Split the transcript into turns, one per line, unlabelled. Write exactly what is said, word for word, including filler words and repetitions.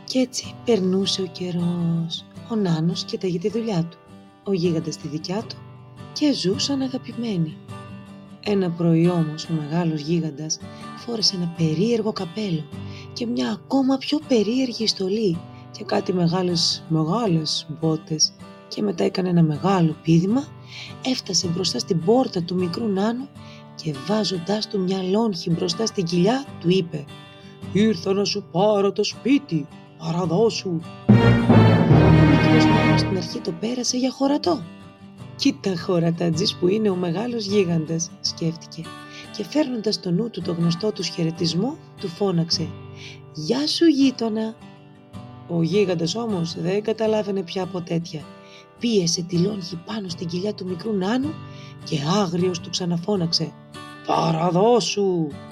Κι έτσι περνούσε ο καιρός. Ο Νάνος κοίταγε τη δουλειά του, ο Γίγαντας τη δικιά του και ζούσαν αγαπημένοι. Ένα πρωί όμως ο μεγάλος Γίγαντας φόρεσε ένα περίεργο καπέλο και μια ακόμα πιο περίεργη στολή και κάτι μεγάλες μεγάλες μπότες και μετά έκανε ένα μεγάλο πήδημα, έφτασε μπροστά στην πόρτα του μικρού Νάνου και βάζοντάς του μια λόγχη μπροστά στην κοιλιά του είπε «Ήρθα να σου πάρω το σπίτι, παραδώσου». Ο μικρός Νάνος στην αρχή το πέρασε για χωρατό. «Κοίτα χωρατάτζης που είναι ο μεγάλος Γίγαντας», σκέφτηκε και φέρνοντας στο νου του το γνωστό τους χαιρετισμό του φώναξε «Γεια σου γείτονα». Ο Γίγαντας όμως δεν καταλάβαινε πια από τέτοια. Πίεσε τη λόγχη πάνω στην κοιλιά του μικρού Νάνου και άγριος του ξαναφώναξε «Παραδώσου».